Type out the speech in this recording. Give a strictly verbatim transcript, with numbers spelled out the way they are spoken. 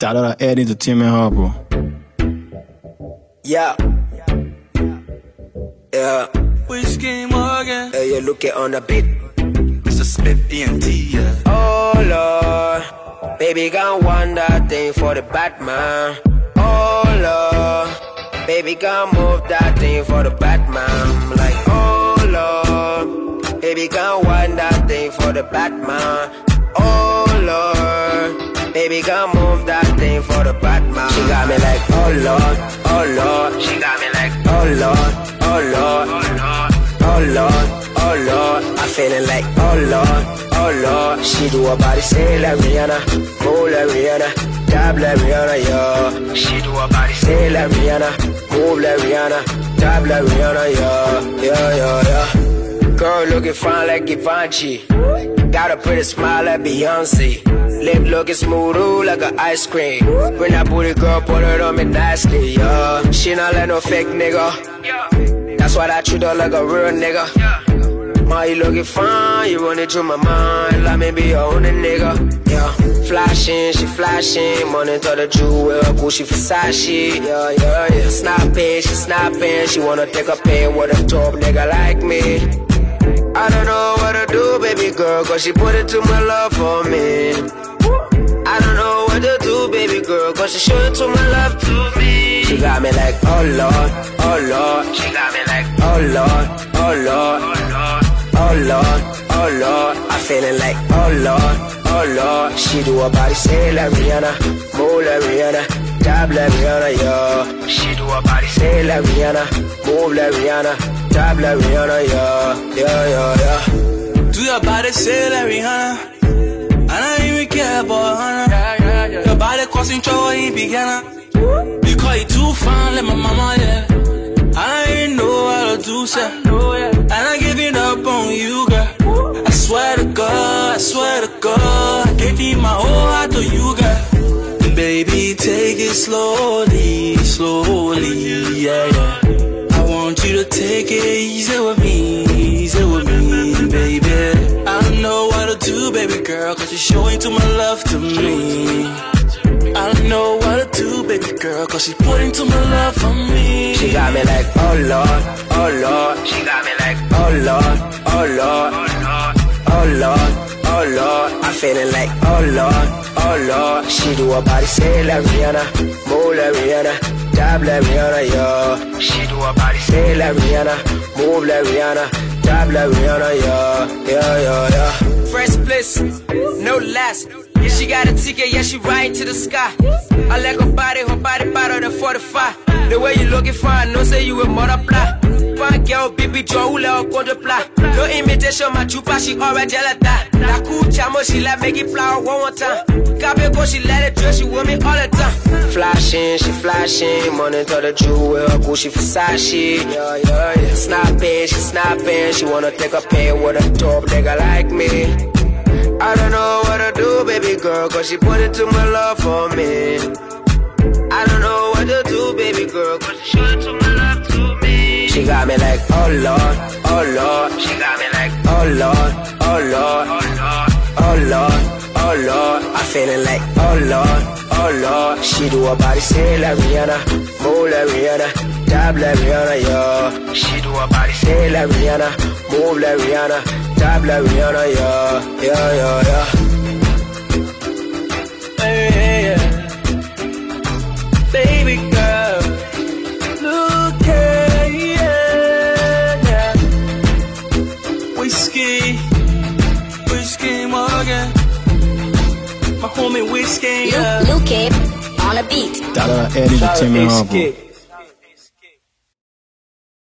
Der er der Ad Entertainment her, bro. Yeah. Yeah. Whiskey Morgan. Hey, you look it on the beat. It's a Smith E N T, yeah. Oh Lord, baby gon' want that thing for the Batman. Oh Lord, baby gon' move that thing for the Batman. Like oh Lord, baby gon' want that thing for the Batman. Oh Lord, baby gon' move that thing for the Batman. She got me like oh Lord, oh Lord. She got me like oh Lord, oh Lord, oh Lord, oh Lord, oh Lord. I'm feeling like oh Lord, oh Lord. She do her body say like Rihanna, move like Rihanna, dab like Rihanna, yeah. She do her body say like Rihanna, move like Rihanna, dab like Rihanna, yeah, yeah, yeah, yeah. Girl looking fine like Givenchy, got a pretty smile like Beyonce. Lip looking smooth, ooh, like an ice cream. Bring that booty, girl, put it on me nicely, yeah. She not like no fake nigga, that's why I treat her like a real nigga. Ma, you looking fine, you run it through my mind. Let me be your only nigga, yeah. Flashing, she flashing, money to the jewel, Gucci Versace, yeah, yeah, yeah. Snapping, she snapping, she wanna take a pain with a dope nigga like me. I don't know what to do, baby girl, cause she put it to my love for me. I don't know what to do, baby girl, cause she show it to my love to me. She got me like, oh Lord, oh Lord. She got me like, oh Lord, oh Lord, oh Lord, oh Lord, oh Lord. I'm feeling like, oh Lord, oh Lord. She do her body say like Rihanna, move like Rihanna, dab like Rihanna, yeah. She do her body say like Rihanna, move like Rihanna, dab like Rihanna, yeah, yeah, yeah, yeah. Do your body say like Rihanna, I don't even care about Hannah. Yeah, yeah, yeah. Your body causing trouble in beginner. You call it too fine, like my mama, yeah. I ain't know how to do so, and I'm giving up on you, girl. I swear to God, I swear to God, I gave you my whole heart to you, girl. Baby, take it slowly, slowly, yeah, yeah. I want you to take it easy with me, easy with me, baby. I don't know what to do, baby girl, cause you're showing too much love to me. I don't know what to do, baby girl, cause she's putting too much love for me. She got me like, oh Lord, oh Lord. She got me like, oh Lord, oh Lord, oh Lord, oh Lord. I'm feeling like, oh Lord, oh Lord. She do her body say like Rihanna, move like Rihanna, dab like Rihanna, yeah. She do her body say like Rihanna, move like Rihanna, dab like Rihanna, yeah, yeah, yeah, yeah. First place, no last. Yeah, she got a ticket, yeah, she riding to the sky. I like her body, her body better than forty-five. The way you looking fine, no say you will multiply. Fine girl, baby, Joe, let her quadruply. No imitation, my chupa, she already tell her that. La cool chamo, she let make it flower one more time. Copy go, she let it drill, she with me all the time. Flashing, she flashing, money to the jewel, Gucci Versace, yeah, yeah, yeah. Snapping, she snapping, she wanna take a pain with a dope nigga like me. I don't know what to do, baby girl, cause she put it to my love for me. I don't know what to do, baby girl, cause she showed it to my love to me. She got me like, oh Lord, oh Lord. She got me like, oh Lord, oh Lord, oh Lord, oh Lord. I'm feeling like, oh Lord, oh Lord. She do her body say like Rihanna, move like Rihanna, dab like Rihanna, yeah. She do her body say like Rihanna, move like Rihanna, dab like Rihanna, yeah, yeah, yeah, yeah. Hey, yeah. Baby girl, look at yeah, yeah. Whiskey, Whiskey Morgan, my homie Whiskey, yeah. Luke, Luke on a beat. Der er der Ad Entertainment her, bro.